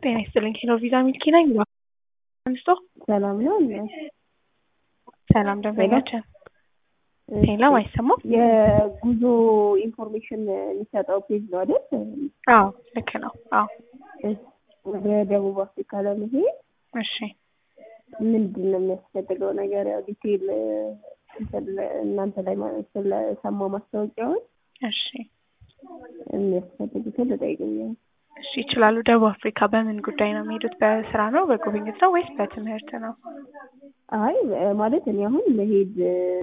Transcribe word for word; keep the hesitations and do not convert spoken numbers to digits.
ጤና ይስጥልኝ ሄሎ ቪዛ ሚልኪ ነኝ። አንስቶ ሰላም ነው። ሰላም ደንበኛችን ሄሎ አይሰማም? የጉዞ ኢንፎርሜሽን የሚሰጠው ፔጅ ነው አይደል? አዎ ልክ ነው። አዎ ወደ ደቡብ አፍሪካ ለመሄድ እሺ ምንድን ነው የሚያስፈልገው ነገር? ያው ዲቴል እናንተ ላይ ማለት ስለሰማው ማስታወቂያውን እሺ የሚያስፈልጉትን ልጠይቅኝ። እሺ ይችላሉ። ደቡብ አፍሪካ በምን ጉዳይ ነው የሚሄዱት? በስራ ነው በጉብኝት ነው ወይስ በትምህርት ነው? አይ ማለት እኔ አሁን መሄድ